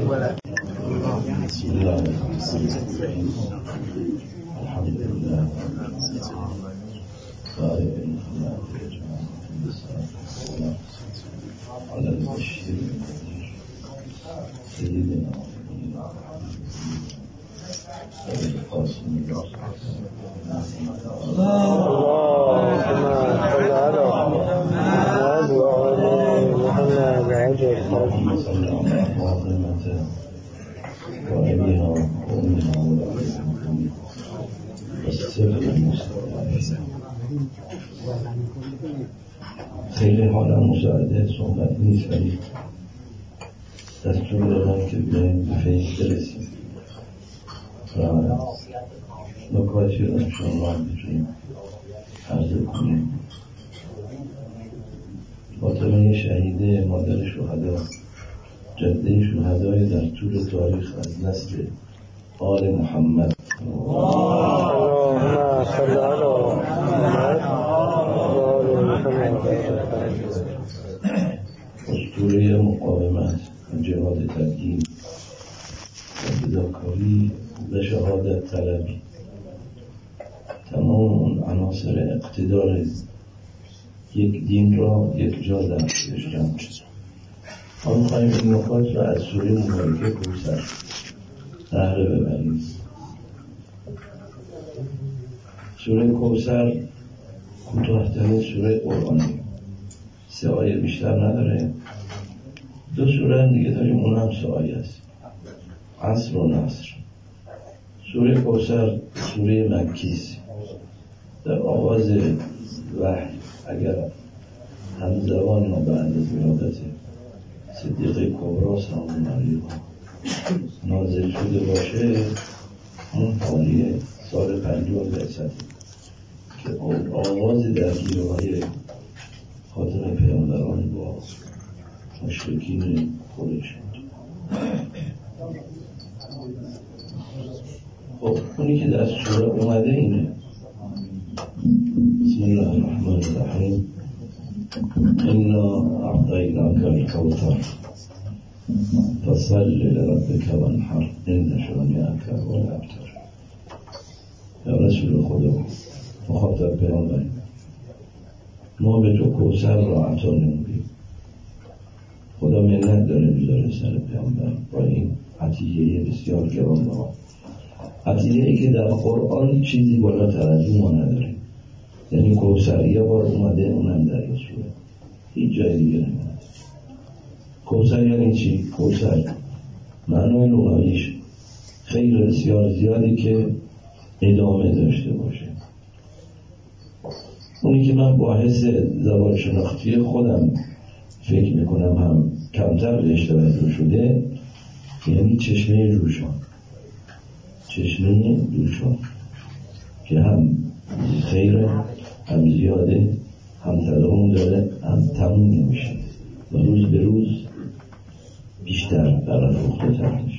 على البشير سيدنا القاسم اللهم صل على محمد وعلى محمد بعجل اللهم صل على فاطمة وأبيها وأمها والسر المستقيم. خیلی حالا مساعده صحبت نیست ولی دستور دادن که به فیض برسیم و نکاتی رو شما بتونیم عرضه کنیم. فاطمه شهیده مادر شهدا، جده شهدای در طول تاریخ از نسل آل محمد. اللهم صل على محمد وعلى محمد. اسطوره مقاومت و جهاد تدین و فداکاری و شهادت طلبی، تمام اون عناصر اقتدار یک دین را یک جا در خودش جمع شد. ما می‌خوایم این نکات را از سوره مبارکه کوثر بهره ببریم. سوره کوثر کوتاه‌ترین سوره قرآنی، 3 آیه بیشتر نداره. 2 سوره دیگه داریم، اونم 3 آیه است، عصر و نصر. سوره کوثر سوره مکی است. در آغاز وحی اگر همزمان و بعد از ولادت صدیقه کبری سلام علیها نازل شده باشه، اون حالی سال 50 بعثت که آغاز درگیری‌های خاتم پیامبران با مشرکین خودش. خب اونی که در سوره اومده اینه: بسم الله الرحمن الرحیم انا اعطیناک الکوثر فصل لربک وانحر ان شانئک هو الابتر. یا رسول خدا، مخاطب پیامبر، ما به تو کوثر را عطا نمودیم. خدا منت داره میذاره سر پیامبر با این عطیه بسیار گرانبها، عطیه‌ای که در قرآن چیزی بالاتر از اون ما نداریم. یعنی کوثر یه بار اومده، اونم در این سوره، هیچ جای دیگه نمیاد. کوثر یعنی چی؟ کوثر معنای لغویش خیر بسیار زیادی که ادامه داشته باشه. اونی که من با حس زبان شناختی خودم فکر میکنم هم کمتر بهش توجه شده، یعنی چشمه جوشان. چشمه جوشان که هم خیره، هم زیاده، هم تداوم داره، هم تموم نمیشه و روز به روز بیشتر برافروخته تر میشه.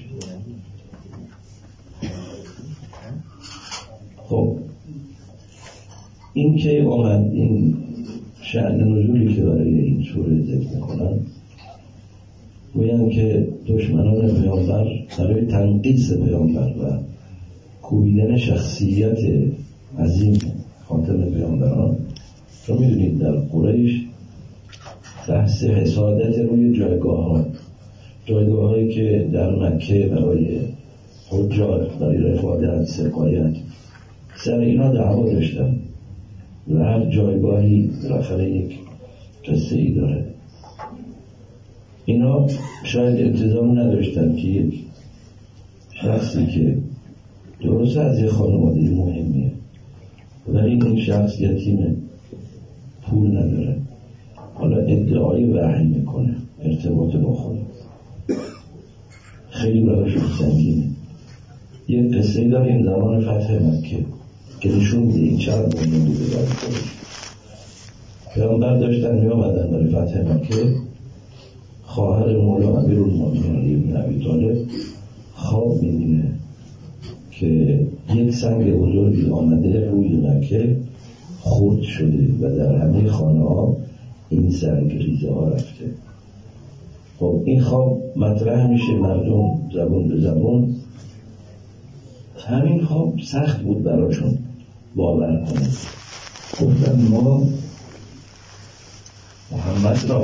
خب این که اومد این شأن نزولی که برای این سوره ذکر میکنن، گویند که دشمنان پیامبر برای تنقیص پیامبر و کوبیدن شخصیت عظیم خاتم پیامبران، تو میدونید در قریش بحث حسادت روی جایگاه هایی که در مکه برای حجاج، برای رفادت، سقایت، سر اینا دعوا داشتن و هر جایگاهی بالاخره یک قصه ای داره. اینا شاید انتظام نداشتن که یک شخصی که درست از یه خانواده مهمیه ولی این شخص یتیمه، پول نداره، حالا ادعای وحی میکنه، ارتباط با خدا، خیلی براشون سنگینه. یه قصه داریم زمان فتح مکه که نشون میده این چند بودن بوده برای خودش. پیامبر داشتن می آمدن برای فتح مکه، خواهر مولا امیرالمومنین علی بن ابی طالب خواب میبینه که یک سنگ بزرگی آمده روی مکه خرد شده و در همه خانه ها این سنگ ریزه ها رفته. خب این خواب مطرح میشه، مردم زبون به زبون. همین خواب سخت بود براشون باور کنن. گفتن ما محمد را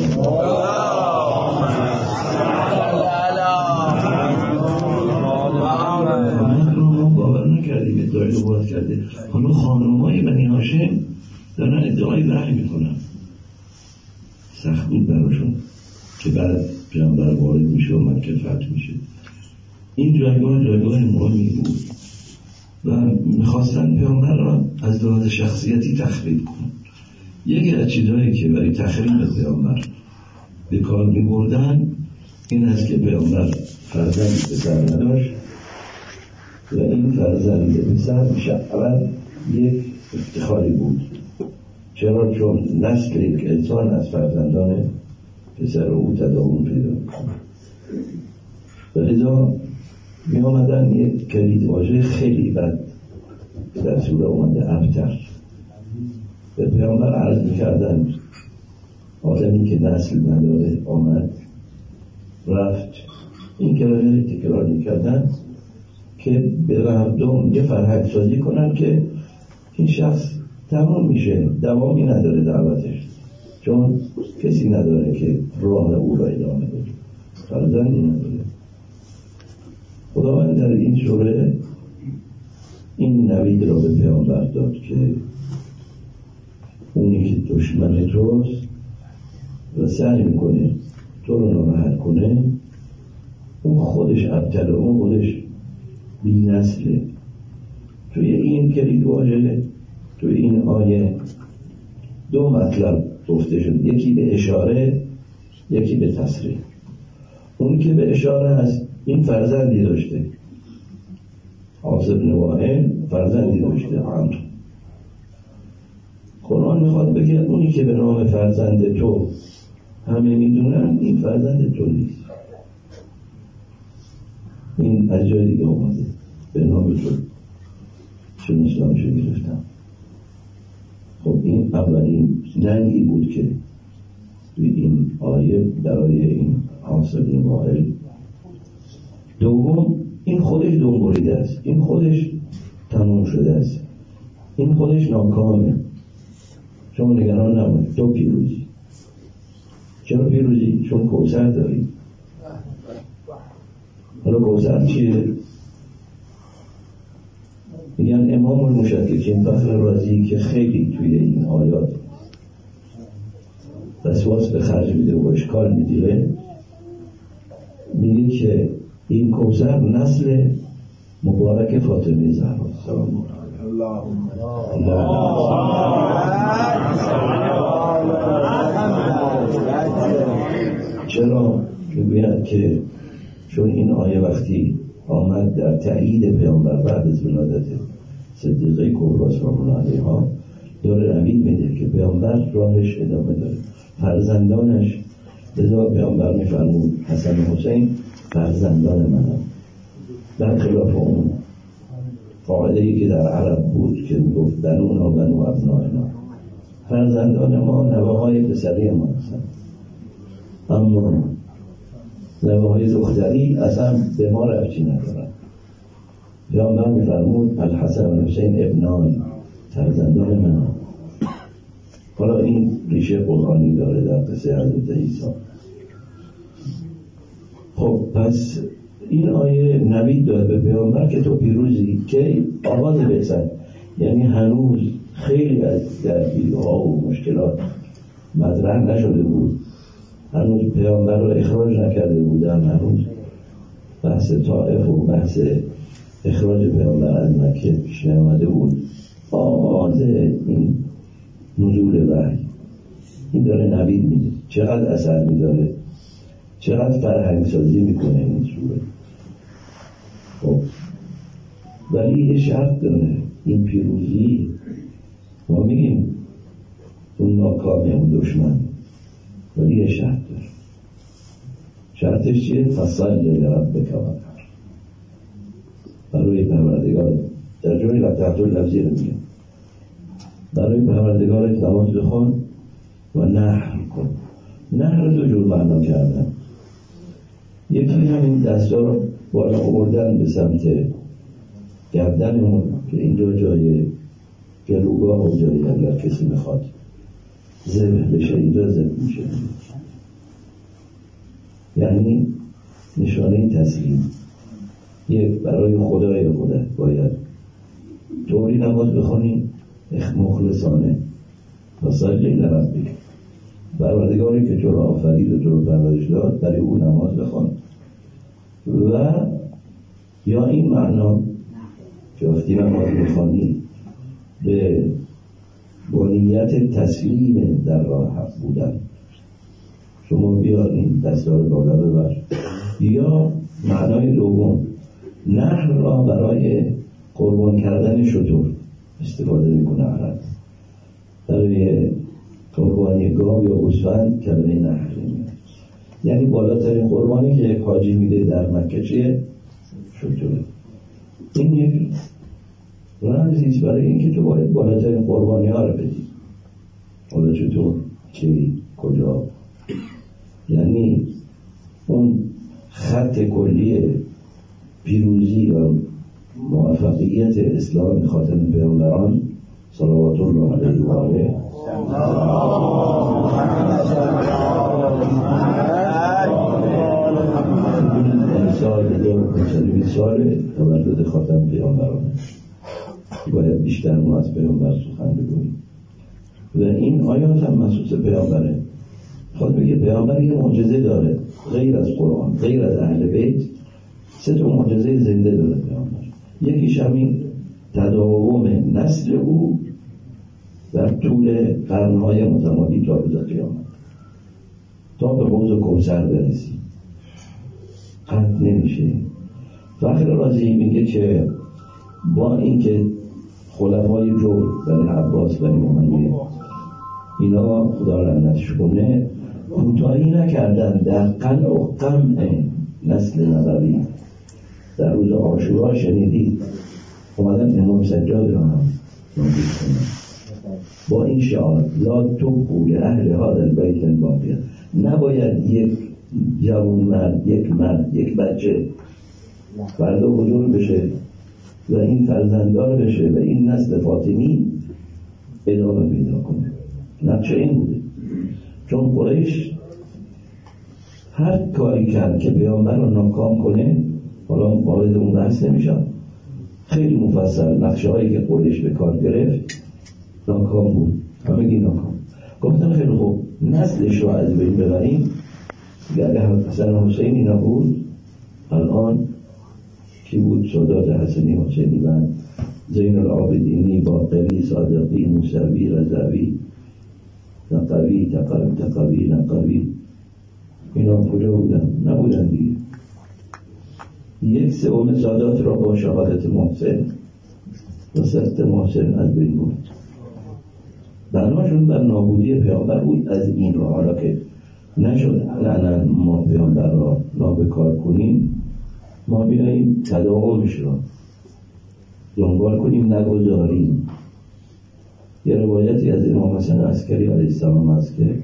باور نکردیم، ادعای نبوت کرده. حالا خانم‌های بنی هاشم دارن ادعای وحی میکنن. سخت بود براشون که بعد پیامبر وارد میشه و مکه فتح میشه. این جایگاه مهمی بود و میخواستن پیامبر را از لحاظ شخصیتی تخریب کنن. یکی از چیزهایی که برای تخریب پیامبر به کار میبردن این است که پیامبر فرزندی پسر نداشت و این فرزند پسر اول یک افتخاری بود. چرا؟ چون نسل یک انسان از فرزندان پسر او تداوم پیدا می‌کنه. و لذا می آمدن یک کلید واژه خیلی بد در سوره اومده، ابتر، به پیامبر عرض می‌کردن آدمی که نسل نداره آمد رفت. این کلمه تکرار می‌کردن که به مردم یه فرهنگ سازی کنن که این شخص تمام میشه، دوامی نداره دعوتش، چون کسی نداره که راه او را ادامه بده، فرزندی نداره. خداوند در این سوره این نوید را به پیامبر داد که اونی که دشمن توست و سعی میکنه تو رو ناراحت کنه، اون خودش ابتله، اون خودش بی نسله. توی این کلید واژه، توی این آیه دو مطلب گفته شد، یکی به اشاره، یکی به تصریح. اون که به اشاره هست این فرزندی داشته، عاص بن وائل فرزندی داشته، عمرو. قرآن میخواد بگه اونی که به نام فرزند تو همه میدونن این فرزند تو نیست. این از جای دیگه آمده، به نام تو چون اسلامشو گرفتم. خب این اولین جنگی بود که توی این آیه برای این عاص بن وائل. دوم این خودش دنبالیده است، این خودش تموم شده است، این خودش ناکامه. شما نگران نباشید، تو پیروزی. چرا پیروزی؟ چون کوثر داری. حالا کوثر چیه؟ میگن امام المشککین فخر رازی که خیلی توی این آیات وسواس به خرج میده و اشکال میگیره، میگه که این کوثر نسل مبارک فاطمه زهرا سلام الله. چرا؟ میگوید که چون این آیه وقتی آمد در تأیید پیامبر بعد از ولادت صدیقه کبرا سلام الله علیها، داره نوید میده که پیامبر راهش ادامه داره، فرزندانش. لذا پیامبر میفرمود حسن و حسین فرزندان منم، در خلاف اون قاعده‌ای که در عرب بود که میگفت بنونا بنو ابنائنا، فرزندان ما نوه‌های پسری ما هستند، اما نوه‌های دختری اصلا به ما ربطی ندارن. پیامبر میفرمود الحسن و حسین ابنان، فرزندان من. حالا این ریشه قرآنی داره در قصه حضرت عیسی. خب پس این آیه نوید داد به پیامبر که تو پیروزی، که آغاز بحثن، یعنی هنوز خیلی از درگیری‌ها و مشکلات مطرح نشده بود، هنوز پیامبر رو اخراج نکرده بودن، هنوز بحث طائف و بحث اخراج پیامبر از مکه پیش نیامده بود. آغاز این نزول وحی این داره نوید میده، چقدر اثر میداره، چقدر فرهنگ سازی میکنه این سوره. خب ولی یه شرط داره، این پیروزی ما میگیم اون ناکامه اون دشمن، ولی یه شرط داره. شرطش چیه؟ فصل لربک وانحر، برای پروردگار. در جای لطفت لفظی رو میگه برای پروردگارت نماز بخون و نحر کن. نحر دو جور معنا کردن، یکی همین دستا رو بالا آوردن به سمت گردنمون که اینجا جای گلوگاه و جایی اگر کسی میخواد ذبح بشه اینجا ذبح میشه. یعنی نشانه تسلیم. یک برای خدای خودت باید طوری نماز بخونی مخلصانه و صلی لربک، پروردگاری که تو را آفرید و تو را پرورش داد برای او نماز بخوان. و یا این معنا که وقتی نماز بخوانی به نیت تسلیم در راه حق بودن، شما بیا این دستار بالا ببر. یا معنای دوم، نحر را برای قربان کردن شتر استفاده میکنه عرب. برای قربانی گاو یا گوسفند کلمه نحر میاد. یعنی بالاترین قربانی که یک حاجی میده در مکه چیه؟ شتر. این یک رمزیست برای اینکه تو باید بالاترین قربانی ها رو بدی. حالا چطور؟ کی؟ کجا؟ یعنی اون خط کلی پیروزی و موفقیت اسلام خاتم پیامبران صلوات الله علیه و آله سال 1520 سال تولد خاتم پیامبران باید بیشتر ما از پیامبر سخن بگوییم. و این آیات هم مخصوص پیامبره. خود بگه پیامبر یه معجزه داره غیر از قرآن، غیر از اهل بیت. 3 معجزه زنده داره پیامبر. یکیش همین تداوم نسل او در طول قرنهای متمادی تا روز قیامت، تا به حوض کوثر برسی قطع نمیشه. فخر رازی میگه که با اینکه خلفای جور بنی عباس بنی امیه اینا خدا لعنتش کنه کوتاهی نکردن در قلع و قمع نسل نبوی. در روز عاشورا شنیدید اومدن امام سجاد را هم نابود کنن با این شعار لا تبقوا لاهل هذا البیت الباقی. نباید یک جوان مرد، یک مرد، یک بچه فردا بزرگ بشه و این فرزنددار بشه و این نسل فاطمی ادامه پیدا کنه. نقشه این بوده. چون قریش هر کاری کرد که پیامبر رو ناکام کنه، حالا وارد اون بحث نمیشم، خیلی مفصل نقشه هایی که قریش به کار گرفت ناکام بود، همگی ناکام. گفتن خیلی خوب نسلش رو از بین ببریم. اگر حسن حسینی نبود الان کی بود؟ سادات حسنی حسینی و زین العابدینی باقری صادقی موسوی رضوی نقوی تقوی نقوی اینا کجا بودن؟ نبودن دیگه. 1/3 سادات را با شهادت محسن و سخت محسن از بین بود. بناشون بر نابودی پیامبر بود. از این رو حالا که نشد لعنت ما پیامبر را نابکار کنیم، ما بیاییم تداومش را دنبال کنیم، نگذاریم. یه روایتی از امام حسن عسکری علیه السلام هست که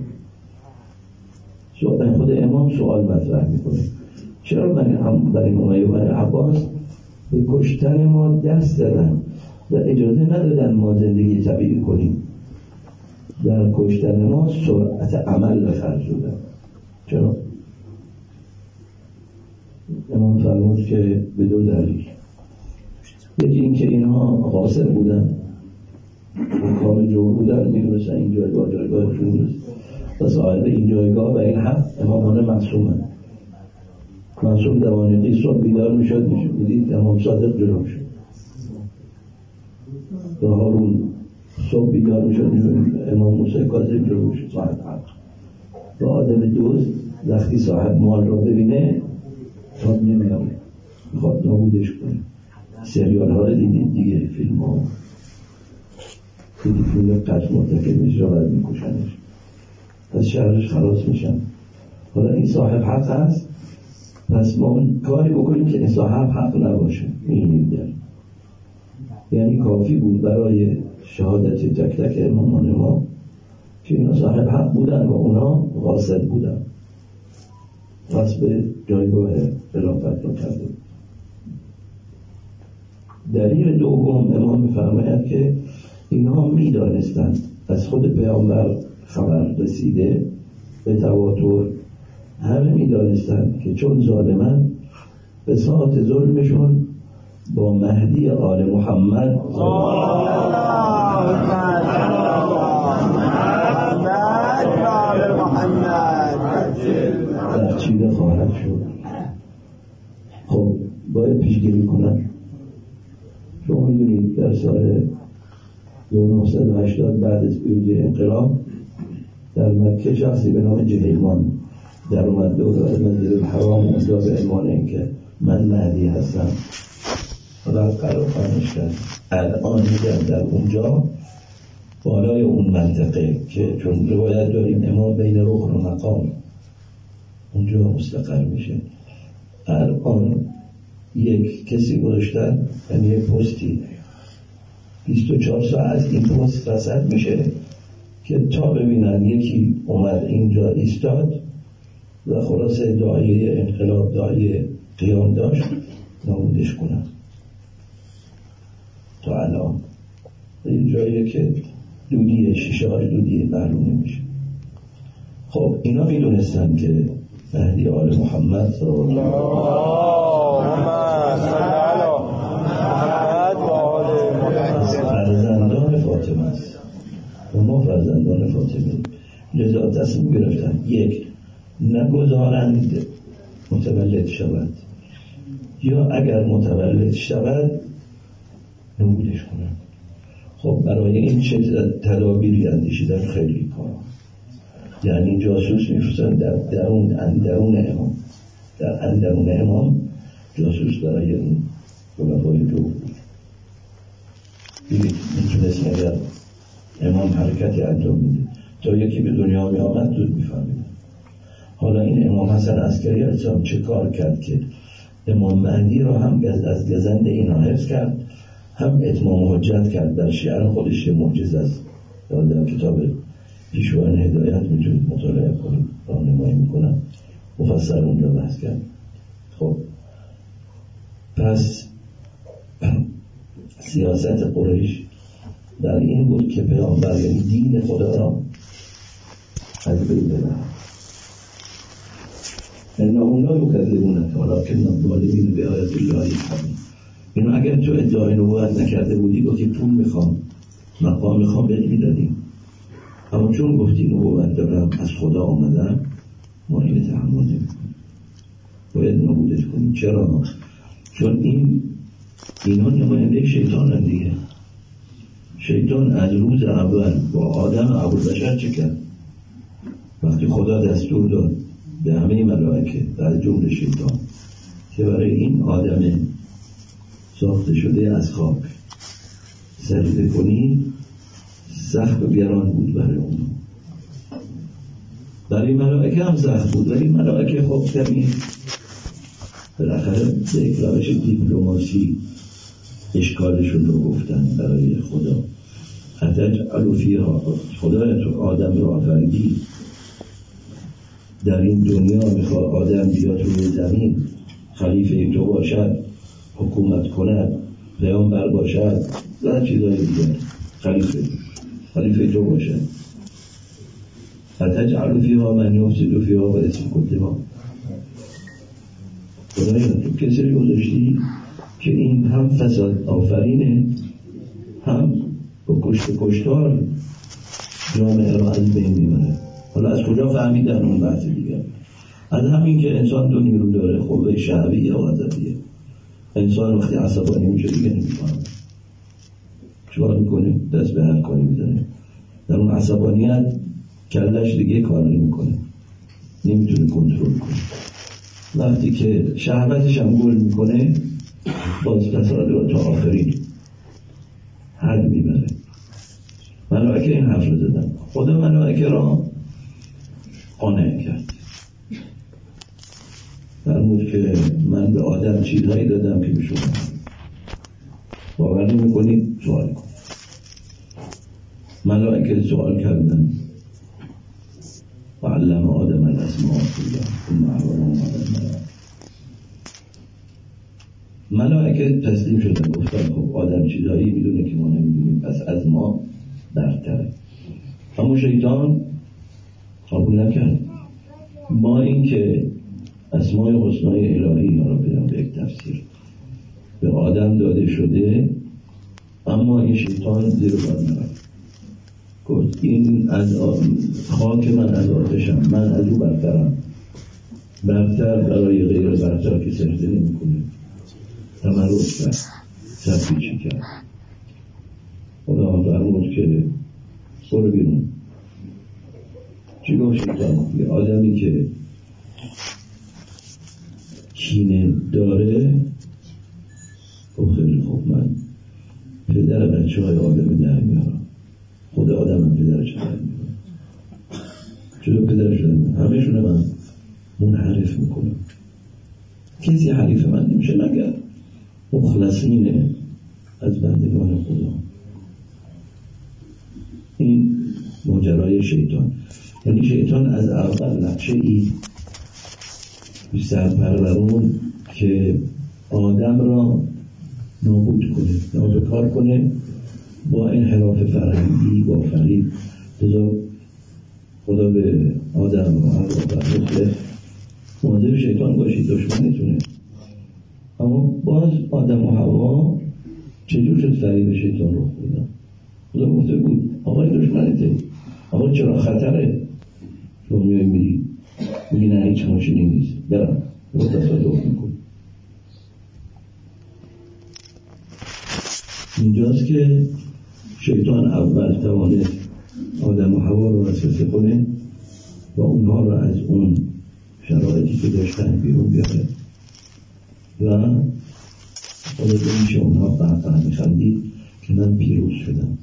خود امام سوال مطرح میکنه چرا بنی امیه و بنی عباس به کشتن ما دست دادن و اجازه ندادن ما زندگی طبیعی کنیم؟ در کشتن ما سرعت عمل به خرج دادن. چرا؟ امام فرمود که به 2 دلیل. یکی این که اینها غاصب بودن، حکام جور بودن، میدونستن این جایگاه جایگاهشون نیست و صاحب این جایگاه و این حق امامان معصومن. معصوم دوانیقی صبح بیدار میشد میدید امام صادق جلو شد، و هارون صبح بیدار میشد امام موسی کاظم جلو شد صاحب حق. و آدم دوست وقتی صاحب مال رو ببینه تاب نمیاره، میخواد نابودش کنه. سریال ها رو دیدید دیگه، فیلم ها فیلم قتل مرتکب میشه را باید میکشنش، از شهرش خلاص میشن. حالا این صاحب حق هست، پس ما کاری بکنیم که این صاحب حق نباشه. می‌بینیم در یعنی کافی بود برای شهادت تک تک امامان ما که اینا صاحب حق بودن و اونا غاصب بودن. پس به جایگاه خلافت را کرده. دلیل دوم امام می‌فرماید که اینها می‌دانستند از خود پیامبر خبر رسیده به تواتر، همه می‌دانستند که چون ظالمان به ساعت ظلمشون با مهدی آل محمد درچیده خواهد شد. خب باید پیشگیری کنن. شما میدونید در سال 1980 بعد از پیروزی انقلاب در مکه شخصی به نام جهیلمان در اومد دور از مسجد الحرام اونجا به عنوان اینکه من مهدی هستم خدا قرار خانش کرد. الان میگن در اونجا بالای اون منطقه که چون روایت داریم امام بین رکن و مقام اونجا مستقر میشه، الان یک کسی گذاشتن، یعنی یک پستی 24 ساعت این پست رصد میشه که تا ببینن یکی اومد اینجا ایستاد و خلاصه داعیه انقلاب داعیه قیام داشت نابودش کنن. تا الان این جاییه که دودیه، شیشه های دودیه معلوم نمیشه. خب اینا میدونستن که مهدی آل محمد صلی الله فرزندان فاطمه است و ما فرزندان فاطمه، لذا تصمیم گرفتن یک نگذارند متولد شود یا اگر متولد شود نبودش کنند. خب برای این چه تدابیری اندیشیدن؟ خیلی کار، یعنی جاسوس میفرستن در اندرون امام جاسوس برای اون خلفای دو میتونست اگر امام حرکتی انجام میده تا یکی به دنیا می آمد زود میفهمید. حالا این امام حسن عسکری علیه چه کار کرد که امام مهدی را هم از گزند اینا حفظ کرد، هم اتمام حجت کرد. در شعر خودش معجزه است، در کتاب پیشوان هدایت میتونید مطالعه کنید، راهنمایی میکنم، مفصل اونجا بحث کرد. خب پس سیاست قریش در این بود که پیامبر یعنی دین خدا را از بین ببرد. انهم لا یکذبونک ولکن الظالمین بآیات الله یجحدون. اینو اگر تو ادعای نبوت نکرده بودی گفتی پول میخوام، مقام میخوام، بهت میدادیم، اما چون گفتی نبوت دارم از خدا آمدم ما اینو تحمل نمیکنیم، باید نبودش کنیم. چرا؟ چون اینا نماینده شیطان دیگه. شیطان از روز اول با آدم ابوالبشر چه کرد؟ وقتی خدا دستور داد به همه ملائکه از جمله شیطان که برای این آدم ساخته شده از خاک سجده کنی، سخت و گران بود برای اون. برای ملائکه هم سخت بود، ولی ملائکه خب کمی بالاخره به یک روش دیپلماسی اشکالشون رو گفتن برای خدا. اتجعل فیها، خدا تو آدم رو آفریدی، در این دنیا میخواد آدم بیاد روی زمین خلیفه تو باشد، حکومت کند، پیامبر باشد و چیزای دیگر، خلیفه تو باشد. اتجعل فیها من یفسد فیها و اسمک الدماء. خدایا تو کسی رو گذاشتی که این هم فساد آفرینه، هم با کشتار جامعه را از بین میبره. حالا از کجا فهمیدن اون بحث دیگر؟ از همین که انسان دو نیرو داره، قوه شهویه و عاطفیه. انسان وقتی عصبانی میشه دیگه نمیفهمه، چیکار میکنه؟ دست به هر کاری میزنه. در اون عصبانیت کلش دیگه کار نمیکنه، نمیتونه کنترل کنه. وقتی که شهوتش هم گل میکنه باز فساد رو تا آخرین حد میبره. ملائکه این حرف رو زدن، خدا ملائکه را قانع کرد، فرمود که من به آدم چیزهایی دادم که به شما باور نمی‌کنید، سوال کن. ملائکه سوال کردن، و علم آدم الاسماء کلها ثم عرضهم علی الملائکه. ملائکه تسلیم شدن، گفتن خب آدم چیزایی میدونه که ما نمیدونیم، پس از ما برتره. اما شیطان قبول نکرد. ما این که اسمای حسنای الهی را به یک تفسیر به آدم داده شده، اما این شیطان زیر بار نرفت. گفت این از خاک، من از آتشم، من از او برترم. برتر برای غیر برتر که سجده نمی کنه، تمرد کرد، سرپیچی کرد. خدا فرمود که برو بیرون. چی گفت شیطان؟ یه آدمی که کینه داره، خب خیلی خوب، من پدر بچه های آدم در میارم، خود آدم هم پدرش در میارم. چرا پدرش در میارم؟ همه شونه من منحرف میکنم. کسی حریف من نمیشه مگر مخلصین از بندگان خدا. این ماجرای شیطان. یعنی شیطان از اول نقشه ای سرپرورون که آدم را نابود کنه، نابکار کنه با انحراف فرهنگی، با فریب. خدا به آدم و حوا و مخلص مواظب شیطان باشید، دشمنتونه. اما باز آدم و حوا چجور شد فریب شیطان رو خوردن؟ خدا گفته بود آقای دشمنته، آقا چرا خطره؟ تو میای میری میگی نه هیچ ماشینی نیست، برم رو تصادف میکن. اینجاست که شیطان اول توانست آدم و حوا رو وسوسه کنه و اونها رو از اون شرایطی که داشتن بیرون بیاره و خدا میشه اونها قهقه میخندید که من پیروز شدم.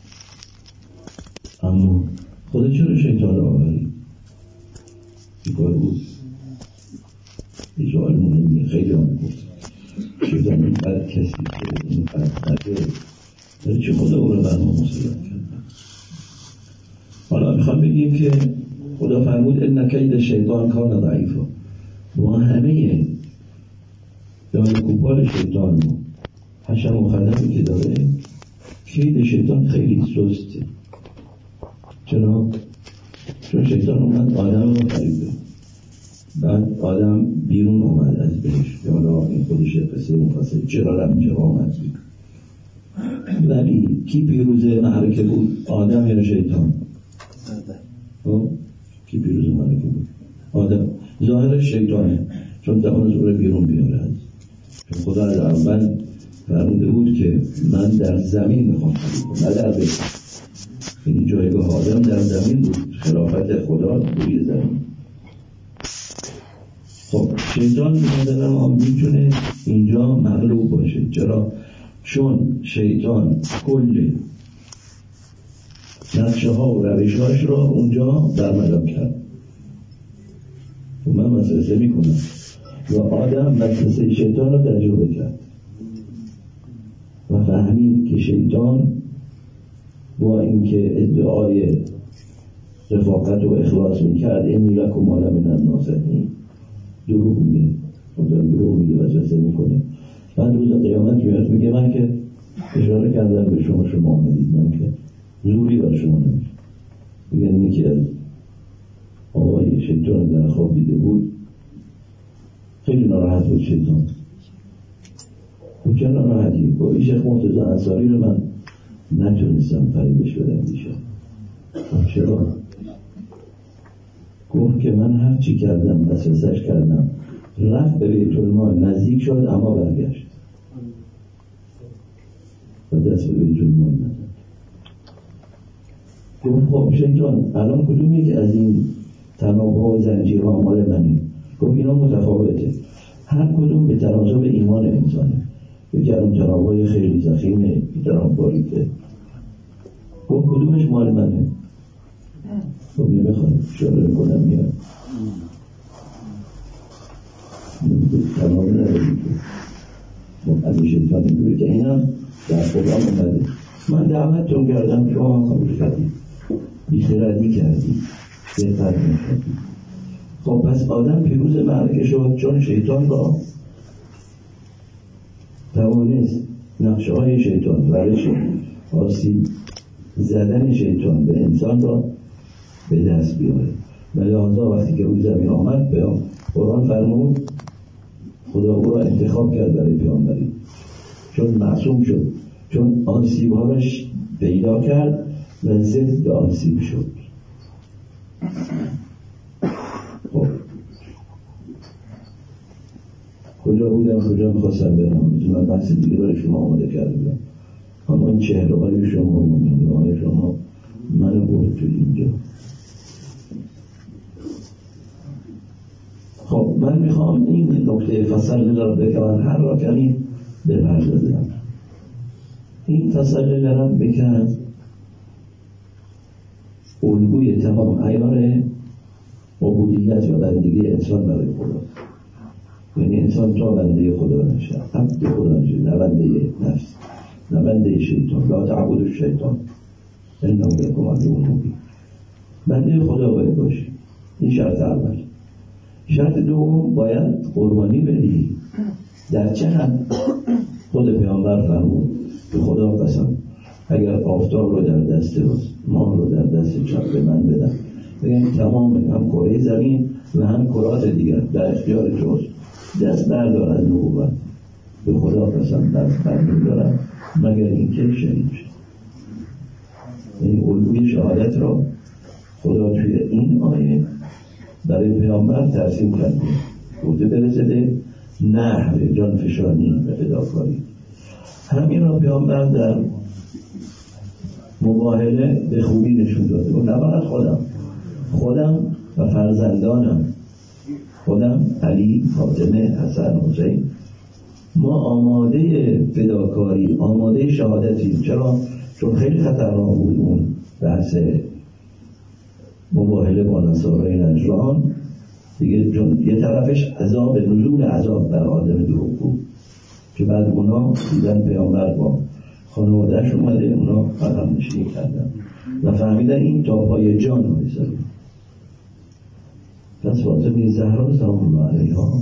اما خدا چرا شیطان رو آوری؟ بیکار بود. یه سوال مهمیه، خیلی هم گفت شیطان اینقدر کسی که اینقدر قدر داره، چه خدا او رو برنامه مسلط کرد؟ حالا میخوام بگیم که خدا فرمود ان کید شیطان کان ضعیفا. با همه دار کوپال شیطان و حشم و خدمی که داره، کید شیطان خیلی سسته. چون شیطان اومد آدم رو فریبه، بعد آدم بیرون اومد از بهش. حالا این خودش قصه مفصل چرا رم چرا آمد بیرون. ولی کی پیروز معرکه بود؟ آدم یا شیطان؟ کی پیروز معرکه بود؟ آدم. ظاهرش شیطانه چون توانست او رو بیرون بیاره. چون خدا از اول فرموده بود که من در زمین میخوام خلیفه، نه در بیت. این جایگاه آدم در زمین بود، خلافت خدا روی زمین. خب شیطان می‌دونه ما میتونه اینجا مغلوب باشه. چرا؟ چون شیطان کل نقشه ها و روش‌هاش را اونجا برملا کرد. و من وسوسه میکنم و آدم وسوسه شیطان را تجربه کرد و فهمید که شیطان با اینکه ادعای رفاقت و اخلاص میکرد، انی لکم من الناصحین، دروغ میگه، دروغ میگه، وسوسه میکنه. بعد روز قیامت میاد میگه من که اشاره کردم به شما آمدید، من که زوری بر شما نمیشه. میگه اینی که از آقای شیطان در خواب دیده بود، خیلی ناراحت بود شیطان. و چه ناراحتی؟ با شیخ مرتضی انصاری رو من نتونستم فریبش بدم دیشب. چرا؟ گفت که من هر چی کردم وسوسه‌اش کردم، رفت به بیت المال نزدیک شد اما برگشت و دست به بیت المال نزد. گفت خب شیطان الان کدوم یک از این تنابها و زنجیرها مال منه؟ گفت اینا متفاوته، هر کدوم به تناسب ایمان انسانه. یکی اون تنابهای خیلی ضخیمه، یکی تناب باریکه. گفت کدومش مال منه؟ خب نمیخوام اشاره کنم میاد تمام نداریم که اگه شیطان اینجوری که اینم در قرآن اومده. من دعوتتون کردم شما قبول کردید، بیخردی کردید، بهتر میشد. خب پس آدم پیروز معرکه شد چون شیطان را توانست نقشه های شیطان، روش آسیب زدن شیطان به انسان را به دست بیاره. و لحاظا وقتی که روی زمین آمد به قرآن فرمود خدا او را انتخاب کرد برای پیامبری، چون معصوم شد، چون آسیب‌هاش پیدا کرد و ضد آسیب شد. خب کجا بودم کجا میخواستم برم؟ من بحث دیگه برای شما آماده کرده بودم، اما این چهره‌های شما و منهای شما منو برد تو اینجا. خب من میخوام این نکته فصل را بکنم هر را کمی بپردازم. این فصل را بکنم الگوی تمام عیار عبودیت یا بندگی انسان برای خدا. یعنی انسان تا بنده خدا نشه، عبد خدا نشه، نه بنده نفس، نه بنده شیطان. لا تعبد الشیطان انه لکم عدو مبین. بنده خدا باید باشی، این شرط اول. شرط دوم باید قربانی بدی. در چه حد؟ خود پیامبر فرمود به خدا قسم اگر آفتاب رو در دست ماه رو در دست چپ من بدم، بگم تمام هم کره زمین و هم کرات دیگر در اختیار توست، دست بردار از نبوت، به خدا قسم دست بردارم مگر اینکه شهید شد. یعنی الگوی شهادت را خدا توی این آیه برای پیامبر ترسیم کرده، گفته برسده نحو جان فشانی و فداکاری. همین را پیامبر در مباهله به خوبی نشون داده. و نباید خودم و فرزندانم، خودم علی، فاطمه، حسن، حسین، ما آماده فداکاری، آماده شهادتیم. چرا؟ چون خیلی خطرناک بود اون بحث مباهله با نصارای نجران دیگه، چون یه طرفش عذاب، نزول عذاب بر آدم دروغگو که بعد اونا دیدن پیامبر با خانواده‌اش اومده، اونا قدم نشینی کردن و فهمیدن این تا پای جان رو میذاره. پس فاطمه زهرا سلام الله علیها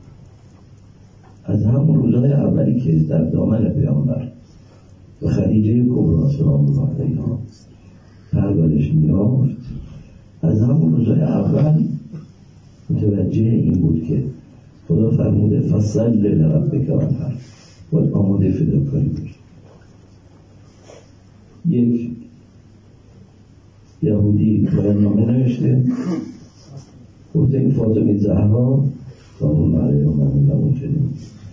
از همون روزهای اولی که در دامن پیامبر و خدیجه کبری سلام الله علیها پرورش می‌یافت، از همون روزهای اول متوجه این بود که خدا فرموده فصل لربک وانحر، باید آماده فداکاری باشی. یک یهودی بیاننامه نوشته، گفته این فاطمه زهرا سلام الله علیها من شدیم.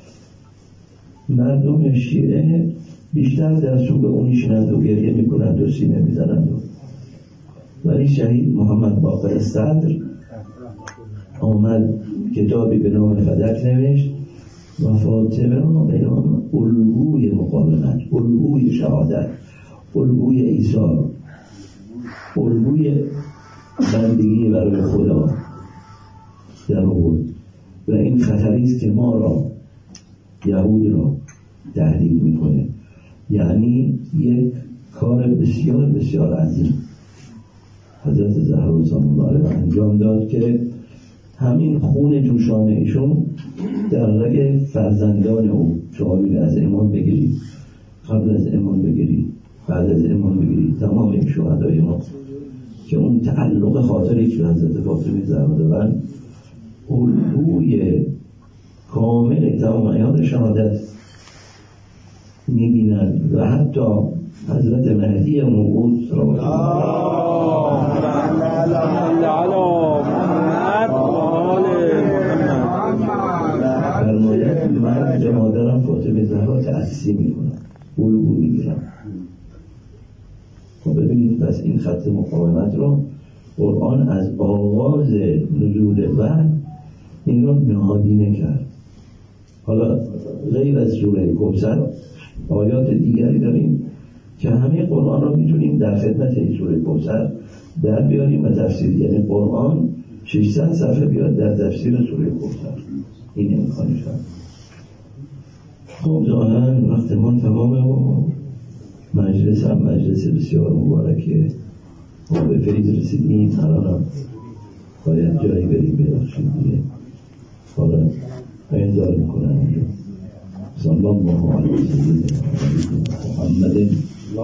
مردم شیعه بیشتر در سوق اون میشنند و گریه میکنند و سینه میزنند، ولی شهید محمد باقر صدر آمد کتابی به نام فدک نوشت و فاطمه را به نام الگوی مقاومت، الگوی شهادت، الگوی ایثار، الگوی بندگی برای خدا در آورد. و این خطری است که ما را، یهود را تهدید میکنه. یعنی یک کار بسیار بسیار عظیم حضرت زهرا سلام الله علیها انجام داد که همین خون جوشان ایشون در رگ فرزندان او، شما از امام بگیرید، قبل از امام بگیرید، بعد از امام بگیرید، تمام این شهدای ما که اون تعلق خاطری که حضرت فاطمه زهرا دارن، الگوی کامل تمام عیار شهادت میبینن. و حتی حضرت مهدی موعود فرمود من مادرم فاطمه زهرا تأسیسی میکنم، الگو میگیرم. خب ببینید پس این خط مقاومت رو قرآن از آغاز نزول وحی این رو نهادینه کرد. حالا غیر از سوره کوثر آیات دیگری داریم که همه قرآن را میتونیم در خدمت این سوره کوثر در بیاریم و تفسیر، یعنی قرآن 600 صفحه بیاد در تفسیر سوره کوثر، این امکانش هست. خب ظاهرا وقت ما تمامه و مجلس هم مجلس بسیار مبارکه. ما به فیض رسیدیم، الان باید جایی بریم ببخشید دیگه. حالا انتظار میکنم اینجا. صلی الله علیه محمد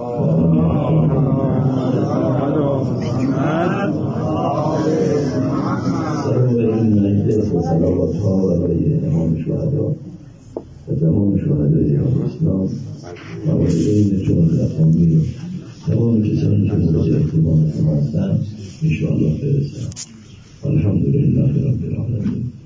و صلوات ها برای امام شهدا و تمام شهدای اسلام و والدین چون افامی و تمام کسانی که مورد احتمال ما هستند انشاءالله برسند. الحمدلله رب العالمین.